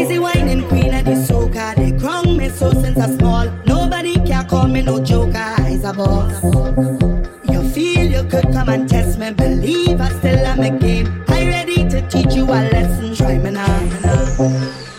I's the whining queen of the soca. They crown me so since I'm small. Nobody can call me no joker. I's a boss. You feel you could come and test me. Believe I still am a game. I ready to teach you a lesson. Try me now.